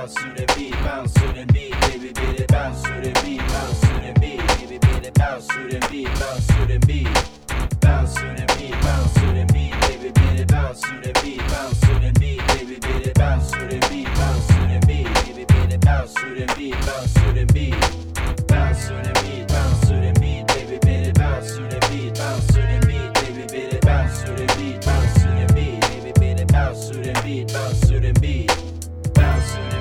bounce to the beat, bounce to the beat, baby, baby, bounce to the beat, bounce to the beat, baby, baby, bounce to the beat, bounce to the beat, bounce to the beat, bounce to the beat, baby, baby, bounce to the beat, bounce to the beat, baby, baby, bounce to the beat, bounce to the beat, baby, baby, bounce to the beat, bounce to the beat, bounce to the beat, bounce to the beat, baby, baby, bounce to the beat, bounce to the beat, baby, baby, bounce to the beat, bounce to the beat, baby, baby, bounce to the beat, bounce to the beat, bounce to the